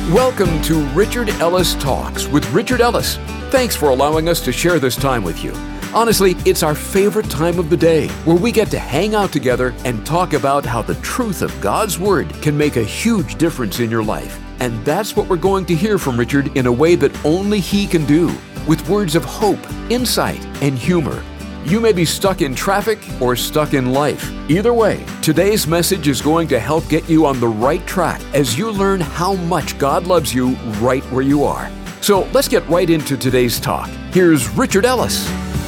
Welcome to Richard Ellis Talks with Richard Ellis. Thanks for allowing us to share this time with you. Honestly, it's our favorite time of the day where we get to hang out together and talk about how the truth of God's Word can make a huge difference in your life. And that's what we're going to hear from Richard in a way that only he can do, with words of hope, insight, and humor. You may be stuck in traffic or stuck in life. Either way, today's message is going to help get you on the right track as you learn how much God loves you right where you are. So let's get right into today's talk. Here's Richard Ellis.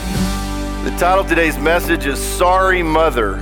The title of today's message is Sorry Mother.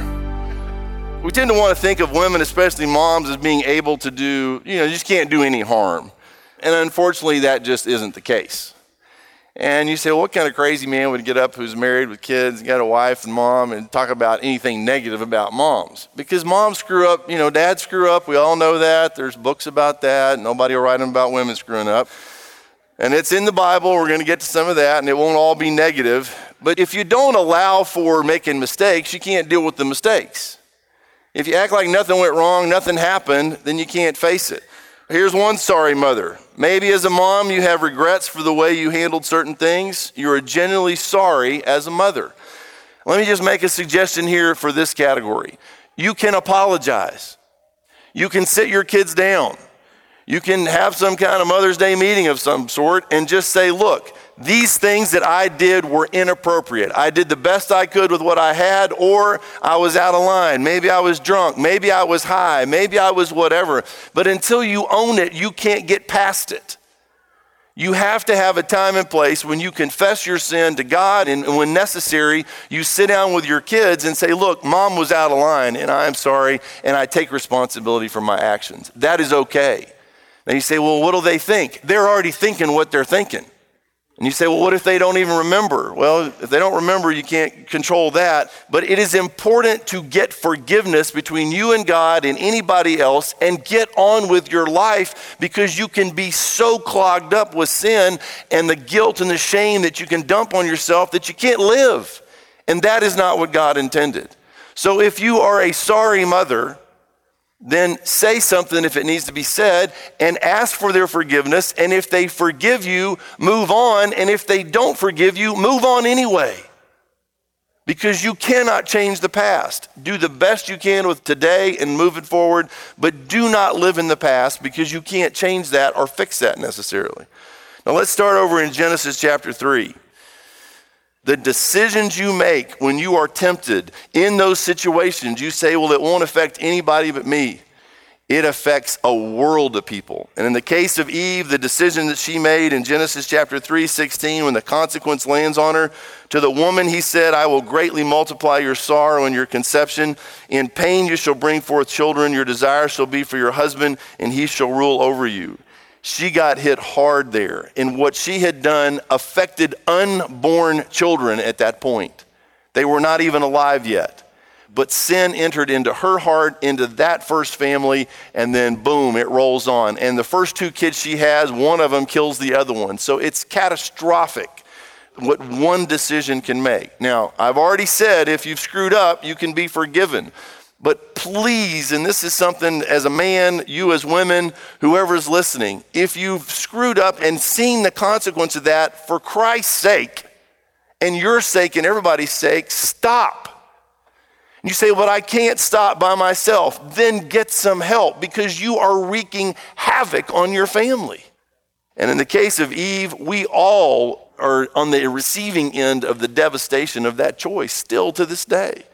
We tend to want to think of women, especially moms, as being able to do, you just can't do any harm. And unfortunately, that just isn't the case. And you say, well, what kind of crazy man would get up who's married with kids, got a wife and mom, and talk about anything negative about moms? Because moms screw up, dads screw up. We all know that. There's books about that. Nobody will write them about women screwing up. And it's in the Bible. We're going to get to some of that, and it won't all be negative. But if you don't allow for making mistakes, you can't deal with the mistakes. If you act like nothing went wrong, nothing happened, then you can't face it. Here's one sorry mother. Maybe as a mom, you have regrets for the way you handled certain things. You are genuinely sorry as a mother. Let me just make a suggestion here for this category. You can apologize. You can sit your kids down. You can have some kind of Mother's Day meeting of some sort and just say, look, these things that I did were inappropriate. I did the best I could with what I had, or I was out of line. Maybe I was drunk. Maybe I was high. Maybe I was whatever. But until you own it, you can't get past it. You have to have a time and place when you confess your sin to God, and when necessary, you sit down with your kids and say, look, mom was out of line, and I'm sorry, and I take responsibility for my actions. That is okay. Then you say, well, what do they think? They're already thinking what they're thinking. And you say, well, what if they don't even remember? Well, if they don't remember, you can't control that. But it is important to get forgiveness between you and God and anybody else and get on with your life, because you can be so clogged up with sin and the guilt and the shame that you can dump on yourself that you can't live. And that is not what God intended. So if you are a sorry mother, then say something if it needs to be said and ask for their forgiveness. And if they forgive you, move on. And if they don't forgive you, move on anyway. Because you cannot change the past. Do the best you can with today and move it forward, but do not live in the past, because you can't change that or fix that necessarily. Now let's start over in Genesis chapter 3. The decisions you make when you are tempted in those situations, you say, well, it won't affect anybody but me. It affects a world of people. And in the case of Eve, the decision that she made in Genesis chapter 3:16, when the consequence lands on her, to the woman he said, I will greatly multiply your sorrow and your conception. In pain you shall bring forth children. Your desire shall be for your husband, and he shall rule over you. She got hit hard there, and what she had done affected unborn children at that point. They were not even alive yet. But sin entered into her heart, into that first family, and then boom, it rolls on. And the first two kids she has, one of them kills the other one. So it's catastrophic what one decision can make. Now, I've already said if you've screwed up, you can be forgiven. But please, and this is something as a man, you as women, whoever's listening, if you've screwed up and seen the consequence of that, for Christ's sake, and your sake and everybody's sake, stop. You say, but I can't stop by myself. Then get some help, because you are wreaking havoc on your family. And in the case of Eve, we all are on the receiving end of the devastation of that choice still to this day.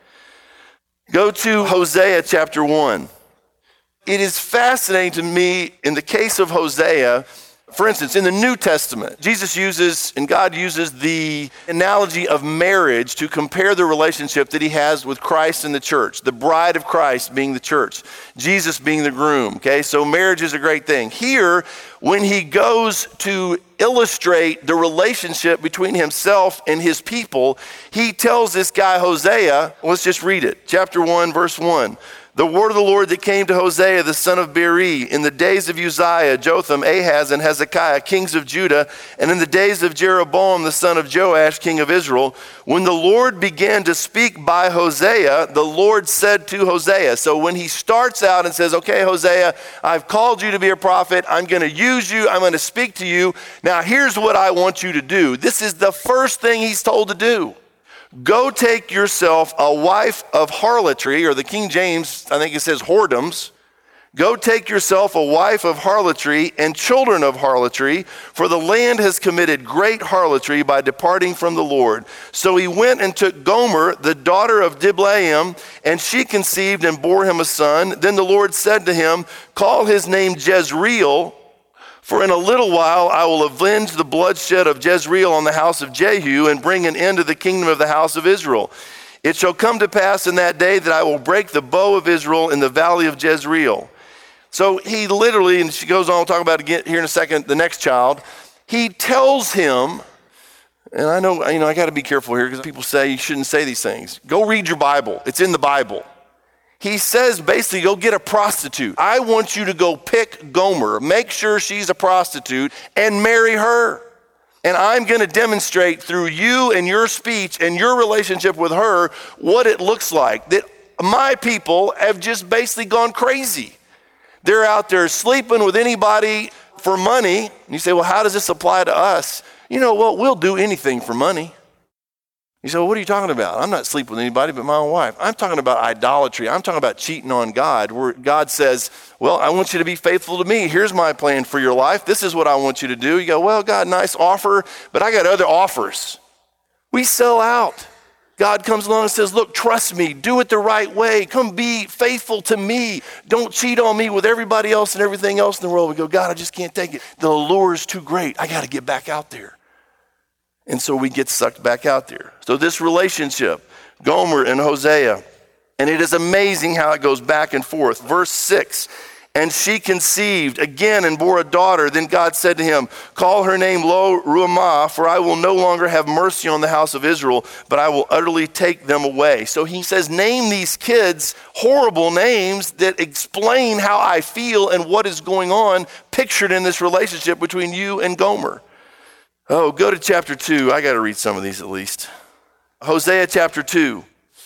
Go to Hosea chapter 1. It is fascinating to me in the case of Hosea. For instance, in the New Testament, Jesus uses and God uses the analogy of marriage to compare the relationship that he has with Christ and the church, the bride of Christ being the church, Jesus being the groom. Okay, so marriage is a great thing. Here, when he goes to illustrate the relationship between himself and his people, he tells this guy Hosea, let's just read it, chapter 1, verse 1. The word of the Lord that came to Hosea, the son of Beeri, in the days of Uzziah, Jotham, Ahaz, and Hezekiah, kings of Judah, and in the days of Jeroboam, the son of Joash, king of Israel, when the Lord began to speak by Hosea, the Lord said to Hosea. So when he starts out and says, okay, Hosea, I've called you to be a prophet. I'm going to use you. I'm going to speak to you. Now here's what I want you to do. This is the first thing he's told to do. Go take yourself a wife of harlotry, or the King James, I think it says whoredoms. Go take yourself a wife of harlotry and children of harlotry, for the land has committed great harlotry by departing from the Lord. So he went and took Gomer, the daughter of Diblaim, and she conceived and bore him a son. Then the Lord said to him, call his name Jezreel, for in a little while I will avenge the bloodshed of Jezreel on the house of Jehu and bring an end to the kingdom of the house of Israel. It shall come to pass in that day that I will break the bow of Israel in the valley of Jezreel. So he literally, and she goes on, we'll talk about it again here in a second, the next child. He tells him, and I know, I got to be careful here because people say you shouldn't say these things. Go read your Bible. It's in the Bible. He says basically, go get a prostitute. I want you to go pick Gomer, make sure she's a prostitute, and marry her. And I'm going to demonstrate through you and your speech and your relationship with her what it looks like. That my people have just basically gone crazy. They're out there sleeping with anybody for money. And you say, well, how does this apply to us? You know what? We'll do anything for money. You say, well, what are you talking about? I'm not sleeping with anybody but my own wife. I'm talking about idolatry. I'm talking about cheating on God, where God says, well, I want you to be faithful to me. Here's my plan for your life. This is what I want you to do. You go, well, God, nice offer, but I got other offers. We sell out. God comes along and says, look, trust me. Do it the right way. Come be faithful to me. Don't cheat on me with everybody else and everything else in the world. We go, God, I just can't take it. The allure is too great. I got to get back out there. And so we get sucked back out there. So this relationship, Gomer and Hosea, and it is amazing how it goes back and forth. Verse 6, and she conceived again and bore a daughter. Then God said to him, call her name Lo-Ruhamah, for I will no longer have mercy on the house of Israel, but I will utterly take them away. So he says, name these kids horrible names that explain how I feel and what is going on pictured in this relationship between you and Gomer. Oh, go to chapter 2. I got to read some of these at least. Hosea chapter 2.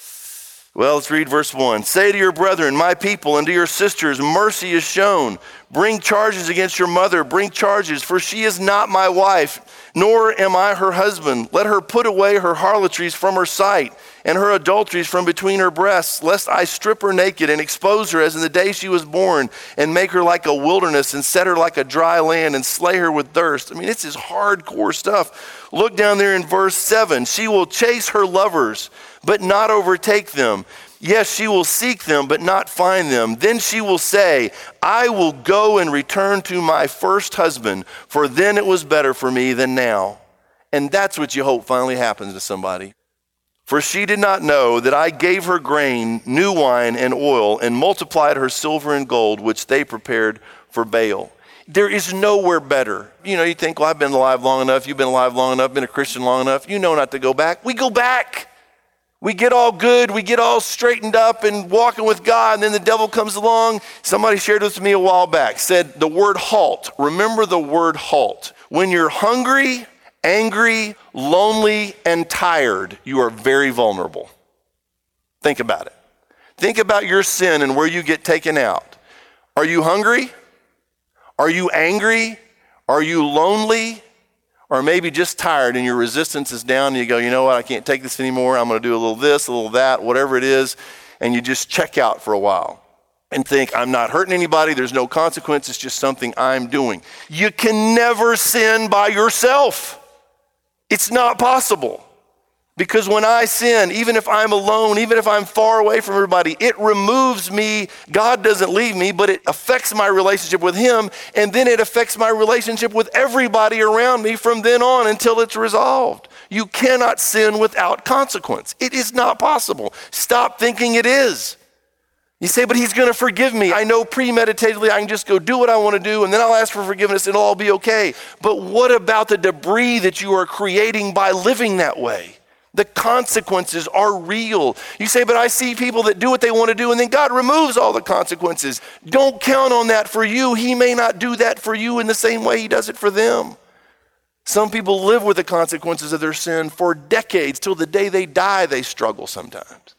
Well, let's read verse 1. Say to your brethren, my people, and to your sisters, mercy is shown. Bring charges against your mother. Bring charges, for she is not my wife, nor am I her husband. Let her put away her harlotries from her sight, and her adulteries from between her breasts, lest I strip her naked and expose her as in the day she was born, and make her like a wilderness and set her like a dry land and slay her with thirst. I mean, this is hardcore stuff. Look down there in verse 7. She will chase her lovers, but not overtake them. Yes, she will seek them, but not find them. Then she will say, I will go and return to my first husband, for then it was better for me than now. And that's what you hope finally happens to somebody. For she did not know that I gave her grain, new wine, and oil, and multiplied her silver and gold, which they prepared for Baal. There is nowhere better. You know, you think, well, I've been alive long enough. You've been alive long enough, been a Christian long enough. You know not to go back. We go back. We get all good. We get all straightened up and walking with God. And then the devil comes along. Somebody shared this with me a while back, said the word halt. Remember the word halt. When you're hungry, angry, lonely, and tired, you are very vulnerable. Think about it. Think about your sin and where you get taken out. Are you hungry? Are you angry? Are you lonely? Or maybe just tired and your resistance is down and you go, you know what, I can't take this anymore. I'm going to do a little this, a little that, whatever it is. And you just check out for a while and think, I'm not hurting anybody. There's no consequence. It's just something I'm doing. You can never sin by yourself. It's not possible. Because when I sin, even if I'm alone, even if I'm far away from everybody, it removes me. God doesn't leave me, but it affects my relationship with him. And then it affects my relationship with everybody around me from then on until it's resolved. You cannot sin without consequence. It is not possible. Stop thinking it is. You say, but he's going to forgive me. I know premeditatedly I can just go do what I want to do and then I'll ask for forgiveness and it'll all be okay. But what about the debris that you are creating by living that way? The consequences are real. You say, but I see people that do what they want to do and then God removes all the consequences. Don't count on that for you. He may not do that for you in the same way he does it for them. Some people live with the consequences of their sin for decades. Till the day they die, they struggle sometimes.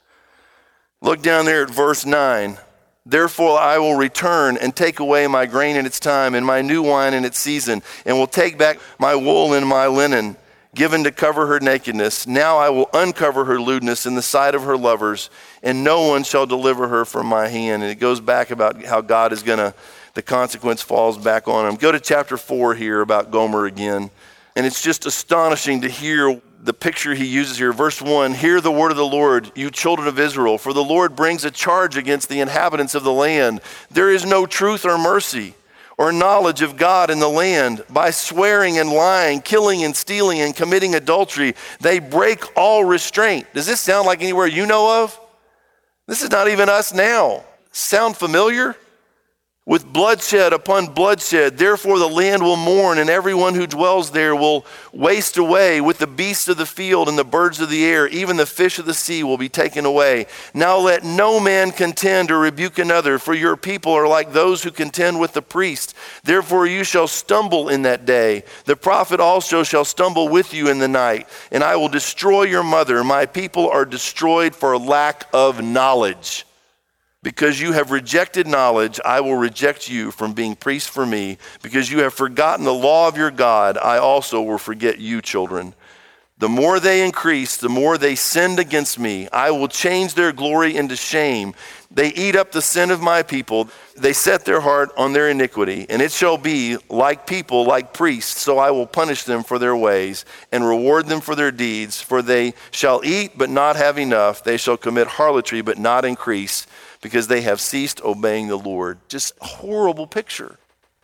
Look down there at verse 9. Therefore I will return and take away my grain in its time and my new wine in its season, and will take back my wool and my linen, given to cover her nakedness. Now I will uncover her lewdness in the sight of her lovers, and no one shall deliver her from my hand. And it goes back about how God is the consequence falls back on him. Go to chapter 4 here about Gomer again. And it's just astonishing to hear the picture he uses here. Verse 1, hear the word of the Lord, you children of Israel, for the Lord brings a charge against the inhabitants of the land. There is no truth or mercy or knowledge of God in the land. By swearing and lying, killing and stealing and committing adultery, they break all restraint. Does this sound like anywhere you know of? This is not even us now. Sound familiar? With bloodshed upon bloodshed, therefore the land will mourn, and everyone who dwells there will waste away. With the beasts of the field and the birds of the air, even the fish of the sea will be taken away. Now let no man contend or rebuke another, for your people are like those who contend with the priest. Therefore you shall stumble in that day. The prophet also shall stumble with you in the night, and I will destroy your mother. My people are destroyed for lack of knowledge. Because you have rejected knowledge, I will reject you from being priests for me. Because you have forgotten the law of your God, I also will forget you, children. The more they increase, the more they sinned against me. I will change their glory into shame. They eat up the sin of my people. They set their heart on their iniquity. And it shall be like people, like priests, so I will punish them for their ways and reward them for their deeds. For they shall eat but not have enough. They shall commit harlotry but not increase, because they have ceased obeying the Lord. Just a horrible picture.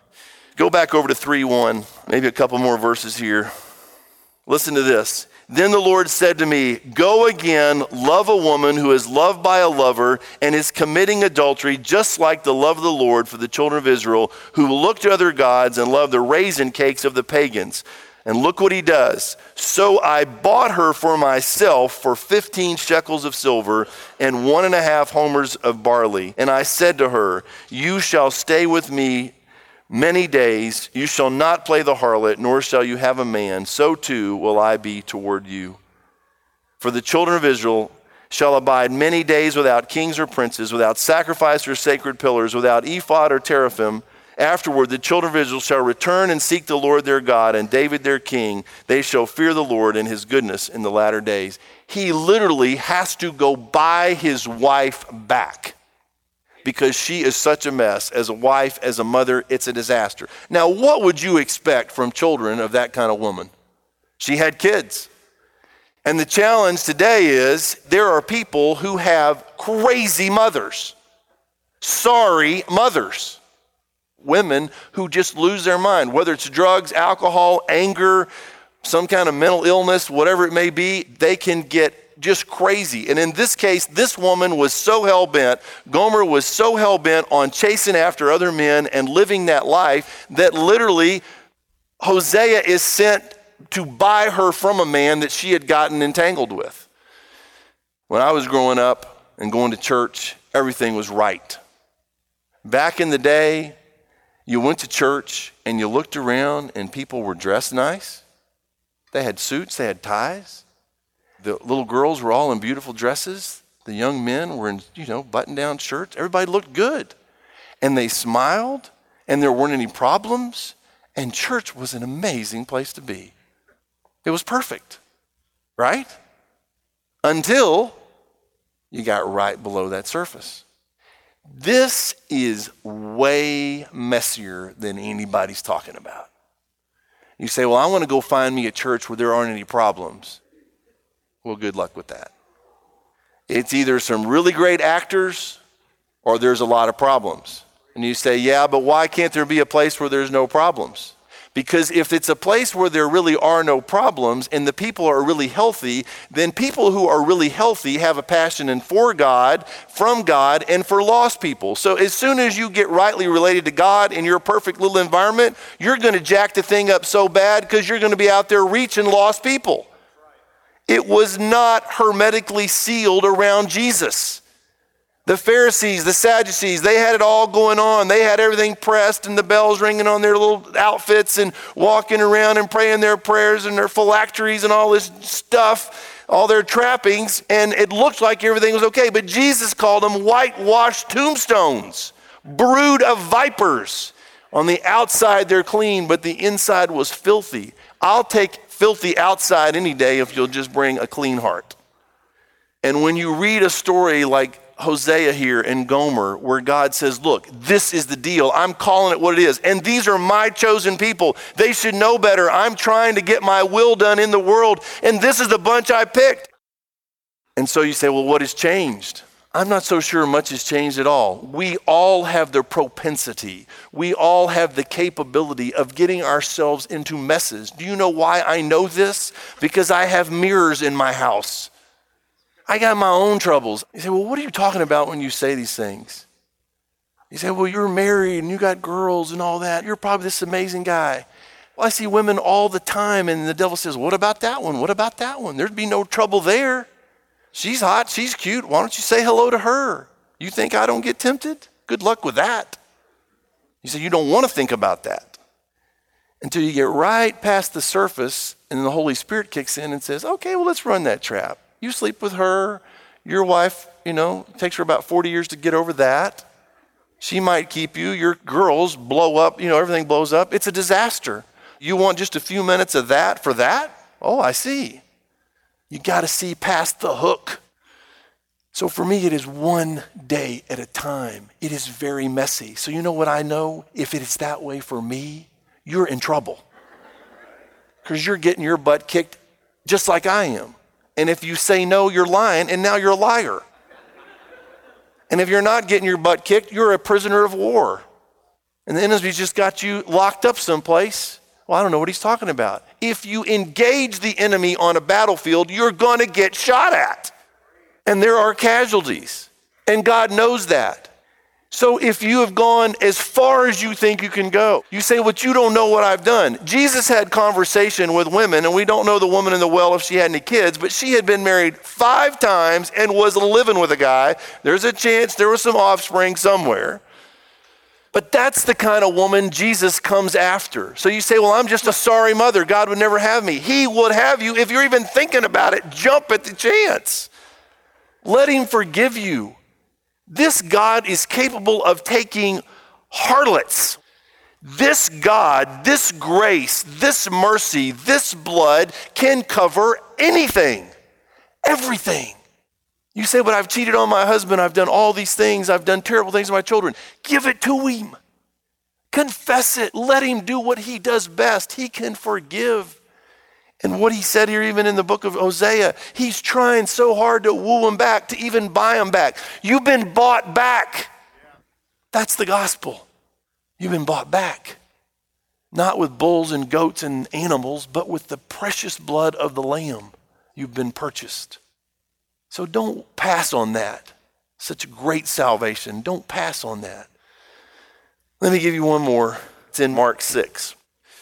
Go back over to 3:1, maybe a couple more verses here. Listen to this. Then the Lord said to me, go again, love a woman who is loved by a lover and is committing adultery, just like the love of the Lord for the children of Israel, who look to other gods and love the raisin cakes of the pagans. And look what he does. So I bought her for myself for 15 shekels of silver and 1.5 homers of barley. And I said to her, you shall stay with me many days. You shall not play the harlot, nor shall you have a man. So too will I be toward you. For the children of Israel shall abide many days without kings or princes, without sacrifice or sacred pillars, without ephod or teraphim. Afterward, the children of Israel shall return and seek the Lord their God and David their king. They shall fear the Lord and his goodness in the latter days. He literally has to go buy his wife back because she is such a mess. As a wife, as a mother, it's a disaster. Now, what would you expect from children of that kind of woman? She had kids. And the challenge today is there are people who have crazy mothers, sorry mothers. Women who just lose their mind, whether it's drugs, alcohol, anger, some kind of mental illness, whatever it may be, they can get just crazy. And in this case, this woman was so hell-bent, Gomer was so hell-bent on chasing after other men and living that life that literally Hosea is sent to buy her from a man that she had gotten entangled with. When I was growing up and going to church, everything was right. Back in the day, you went to church and you looked around and people were dressed nice. They had suits, they had ties. The little girls were all in beautiful dresses. The young men were in, button-down shirts. Everybody looked good. And they smiled and there weren't any problems. And church was an amazing place to be. It was perfect, right? Until you got right below that surface. This is way messier than anybody's talking about. You say, well, I want to go find me a church where there aren't any problems. Well, good luck with that. It's either some really great actors or there's a lot of problems. And you say, yeah, but why can't there be a place where there's no problems? Because if it's a place where there really are no problems and the people are really healthy, then people who are really healthy have a passion for God, from God, and for lost people. So as soon as you get rightly related to God in your perfect little environment, you're going to jack the thing up so bad because you're going to be out there reaching lost people. it was not hermetically sealed around Jesus. The Pharisees, the Sadducees, they had it all going on. They had everything pressed and the bells ringing on their little outfits and walking around and praying their prayers and their phylacteries and all this stuff, all their trappings, and it looked like everything was okay. But Jesus called them whitewashed tombstones, brood of vipers. On the outside, they're clean, but the inside was filthy. I'll take filthy outside any day if you'll just bring a clean heart. And when you read a story like Hosea here and Gomer, where God says, look, this is the deal. I'm calling it what it is. And these are my chosen people. They should know better. I'm trying to get my will done in the world. And this is the bunch I picked. And so you say, well, what has changed? I'm not so sure much has changed at all. We all have the propensity. We all have the capability of getting ourselves into messes. Do you know why I know this? Because I have mirrors in my house. I got my own troubles. You say, well, what are you talking about when you say these things? You say, well, you're married and you got girls and all that. You're probably this amazing guy. Well, I see women all the time and the devil says, what about that one? What about that one? There'd be no trouble there. She's hot, she's cute. Why don't you say hello to her? You think I don't get tempted? Good luck with that. You say, you don't want to think about that until you get right past the surface and then the Holy Spirit kicks in and says, okay, well, let's run that trap. You sleep with her. Your wife, it takes her about 40 years to get over that. She might keep you. Your girls blow up. Everything blows up. It's a disaster. You want just a few minutes of that for that? Oh, I see. You got to see past the hook. So for me, it is one day at a time. It is very messy. So you know what I know? If it is that way for me, you're in trouble. Because you're getting your butt kicked just like I am. And if you say no, you're lying, and now you're a liar. And if you're not getting your butt kicked, you're a prisoner of war. And the enemy's just got you locked up someplace. Well, I don't know what he's talking about. If you engage the enemy on a battlefield, you're going to get shot at. And there are casualties. And God knows that. So if you have gone as far as you think you can go, you say, well, you don't know what I've done. Jesus had conversation with women, and we don't know the woman in the well if she had any kids, but she had been married 5 times and was living with a guy. There's a chance there was some offspring somewhere. But that's the kind of woman Jesus comes after. So you say, well, I'm just a sorry mother. God would never have me. He would have you. If you're even thinking about it, jump at the chance. Let him forgive you. This God is capable of taking harlots. This God, this grace, this mercy, this blood can cover anything, everything. You say, but I've cheated on my husband. I've done all these things. I've done terrible things to my children. Give it to him. Confess it. Let him do what he does best. He can forgive. And what he said here, even in the book of Hosea, he's trying so hard to woo him back, to even buy him back. You've been bought back. That's the gospel. You've been bought back. Not with bulls and goats and animals, but with the precious blood of the Lamb. You've been purchased. So don't pass on that. Such a great salvation. Don't pass on that. Let me give you one more. It's in Mark 6.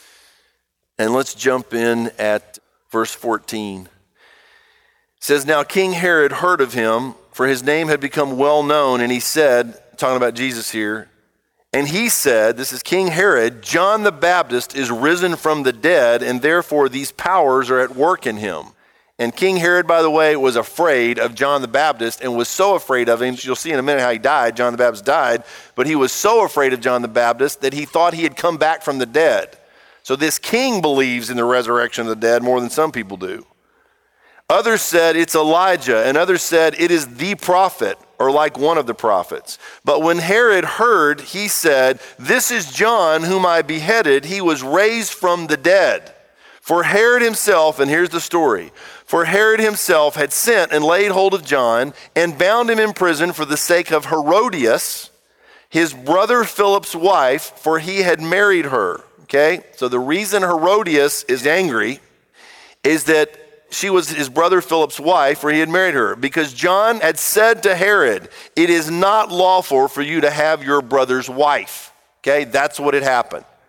And let's jump in at verse 14. It says, now King Herod heard of him, for his name had become well known, and he said, talking about Jesus here, and he said, this is King Herod, John the Baptist is risen from the dead, and therefore these powers are at work in him. And King Herod, by the way, was afraid of John the Baptist and was so afraid of him. You'll see in a minute how he died. John the Baptist died. But he was so afraid of John the Baptist that he thought he had come back from the dead. So this king believes in the resurrection of the dead more than some people do. Others said it's Elijah, and others said it is the prophet, or like one of the prophets. But when Herod heard, he said, this is John whom I beheaded. He was raised from the dead. For Herod himself, and here's the story, for Herod himself had sent and laid hold of John and bound him in prison for the sake of Herodias, his brother Philip's wife, for he had married her. Okay, so the reason Herodias is angry is that she was his brother Philip's wife, for he had married her, because John had said to Herod, it is not lawful for you to have your brother's wife. Okay, that's what had happened.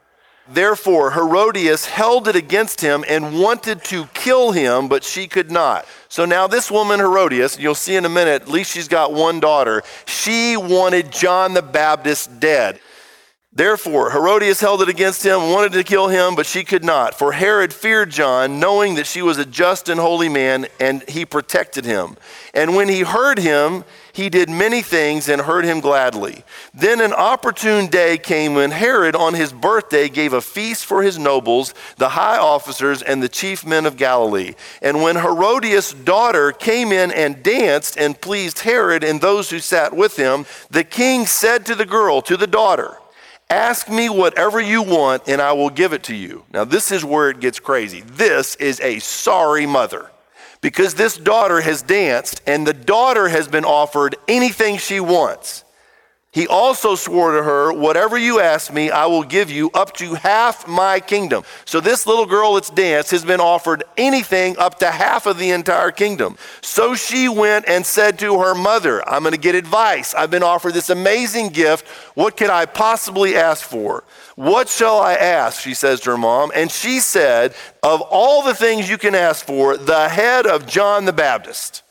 Therefore, Herodias held it against him and wanted to kill him, but she could not. So now this woman, Herodias, you'll see in a minute, at least she's got one daughter. She wanted John the Baptist dead. Therefore, Herodias held it against him, wanted to kill him, but she could not. For Herod feared John, knowing that she was a just and holy man, and he protected him. And when he heard him, he did many things and heard him gladly. Then an opportune day came when Herod on his birthday gave a feast for his nobles, the high officers, and the chief men of Galilee. And when Herodias' daughter came in and danced and pleased Herod and those who sat with him, the king said to the girl, to the daughter, "Ask me whatever you want and I will give it to you." Now this is where it gets crazy. This is a sorry mother, because this daughter has danced and the daughter has been offered anything she wants. He also swore to her, "Whatever you ask me, I will give you, up to half my kingdom." So this little girl that's danced has been offered anything up to half of the entire kingdom. So she went and said to her mother, "I'm going to get advice. I've been offered this amazing gift. What can I possibly ask for?" "What shall I ask?" she says to her mom. And she said, "Of all the things you can ask for, the head of John the Baptist."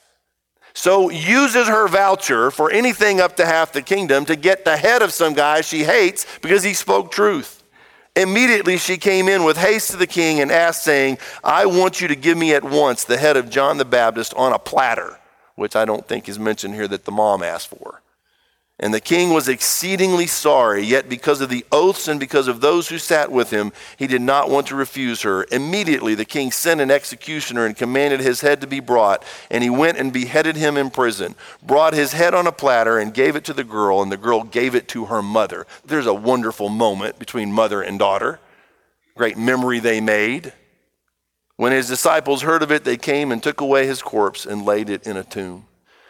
So uses her voucher for anything up to half the kingdom to get the head of some guy she hates because he spoke truth. Immediately she came in with haste to the king and asked, saying, "I want you to give me at once the head of John the Baptist on a platter," which I don't think is mentioned here that the mom asked for. And the king was exceedingly sorry, yet because of the oaths and because of those who sat with him, he did not want to refuse her. Immediately the king sent an executioner and commanded his head to be brought, and he went and beheaded him in prison, brought his head on a platter and gave it to the girl, and the girl gave it to her mother. There's a wonderful moment between mother and daughter. Great memory they made. When his disciples heard of it, they came and took away his corpse and laid it in a tomb.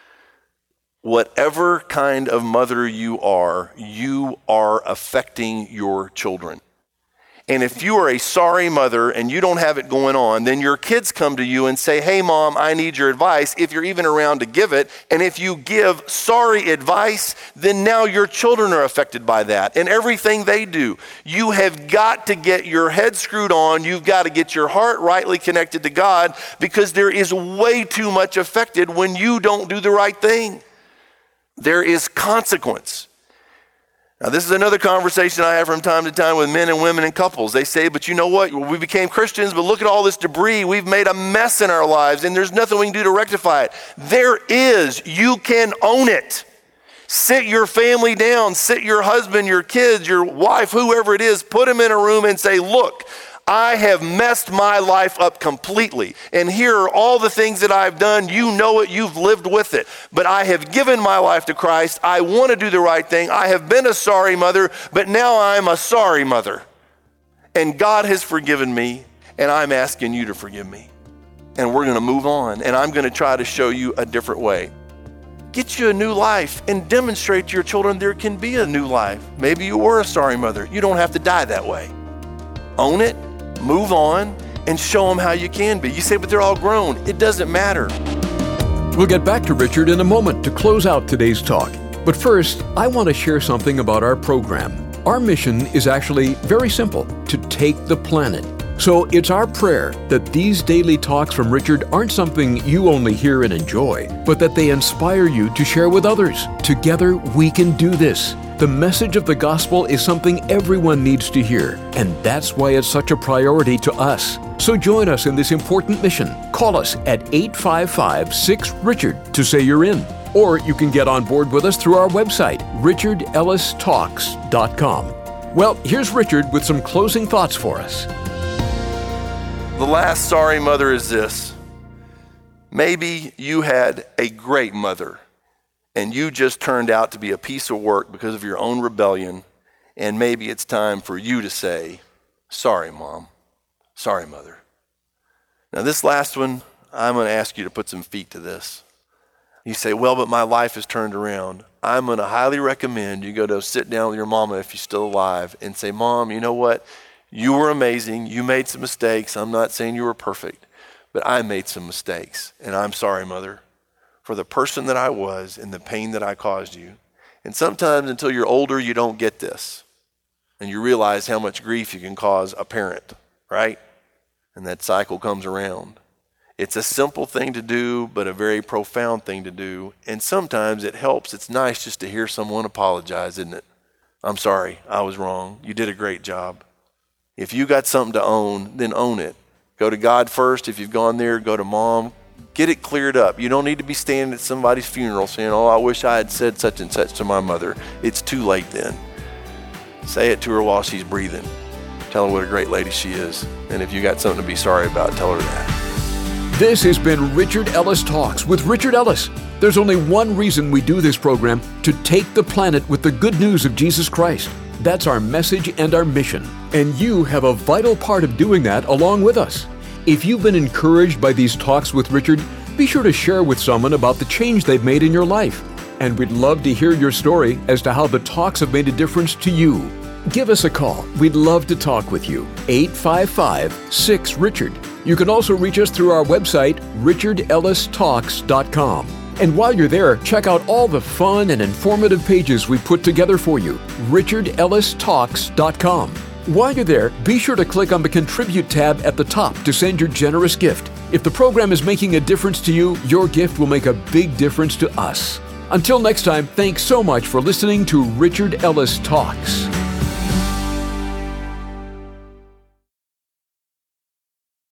Whatever kind of mother you are affecting your children. And if you are a sorry mother and you don't have it going on, then your kids come to you and say, "Hey mom, I need your advice," if you're even around to give it. And if you give sorry advice, then now your children are affected by that and everything they do. You have got to get your head screwed on. You've got to get your heart rightly connected to God, because there is way too much affected when you don't do the right thing. There is consequence. Now, this is another conversation I have from time to time with men and women and couples. They say, "But you know what? We became Christians, but look at all this debris. We've made a mess in our lives, and there's nothing we can do to rectify it." There is. You can own it. Sit your family down. Sit your husband, your kids, your wife, whoever it is, put them in a room and say, "Look, I have messed my life up completely. And here are all the things that I've done. You know it, you've lived with it. But I have given my life to Christ. I want to do the right thing. I have been a sorry mother, but now I'm a sorry mother. And God has forgiven me, and I'm asking you to forgive me. And we're going to move on, and I'm going to try to show you a different way." Get you a new life and demonstrate to your children there can be a new life. Maybe you were a sorry mother. You don't have to die that way. Own it. Move on and show them how you can be. You say, "But they're all grown." It doesn't matter. We'll get back to Richard in a moment to close out today's talk. But first, I want to share something about our program. Our mission is actually very simple: to take the planet. So it's our prayer that these daily talks from Richard aren't something you only hear and enjoy, but that they inspire you to share with others. Together, we can do this. The message of the gospel is something everyone needs to hear, and that's why it's such a priority to us. So join us in this important mission. Call us at 855-6-RICHARD to say you're in. Or you can get on board with us through our website, richardellistalks.com. Well, here's Richard with some closing thoughts for us. The last sorry mother is this. Maybe you had a great mother, and you just turned out to be a piece of work because of your own rebellion, and maybe it's time for you to say, "Sorry, Mom. Sorry, Mother." Now, this last one, I'm going to ask you to put some feet to this. You say, "Well, but my life has turned around." I'm going to highly recommend you go to sit down with your mama if she's still alive and say, "Mom, you know what? You were amazing. You made some mistakes. I'm not saying you were perfect, but I made some mistakes, and I'm sorry, Mother, for the person that I was and the pain that I caused you." And sometimes until you're older, you don't get this. And you realize how much grief you can cause a parent, right? And that cycle comes around. It's a simple thing to do, but a very profound thing to do. And sometimes it helps. It's nice just to hear someone apologize, isn't it? I'm sorry, I was wrong. You did a great job. If you got something to own, then own it. Go to God first. If you've gone there, go to mom. Get it cleared up. You don't need to be standing at somebody's funeral saying, oh, I wish I had said such and such to my mother. It's too late then. Say it to her while she's breathing. Tell her what a great lady she is. And if you got something to be sorry about, tell her that. This has been Richard Ellis Talks with Richard Ellis. There's only one reason we do this program: to take the planet with the good news of Jesus Christ. That's our message and our mission. And you have a vital part of doing that along with us. If you've been encouraged by these talks with Richard, be sure to share with someone about the change they've made in your life. And we'd love to hear your story as to how the talks have made a difference to you. Give us a call. We'd love to talk with you. 855-6-RICHARD. You can also reach us through our website, richardellistalks.com. And while you're there, check out all the fun and informative pages we put together for you, richardellistalks.com. While you're there, be sure to click on the Contribute tab at the top to send your generous gift. If the program is making a difference to you, your gift will make a big difference to us. Until next time, thanks so much for listening to Richard Ellis Talks.